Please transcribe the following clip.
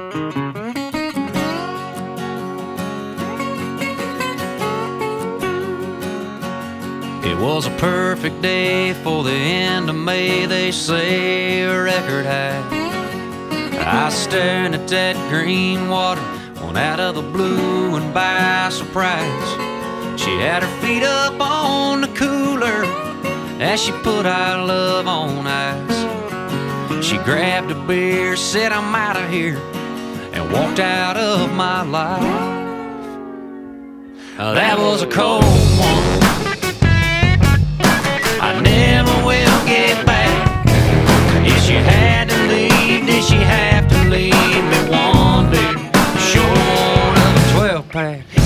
It was a perfect day for the end of May, they say, a record high. I was staring at that green water, one out of the blue and by surprise. She had her feet up on the cooler as she put our love on ice. She grabbed a beer, said, "I'm out of here," and walked out of my life. That was a cold one. I never will get back. If she had to leave, did she have to leave me one beer short of a 12-pack?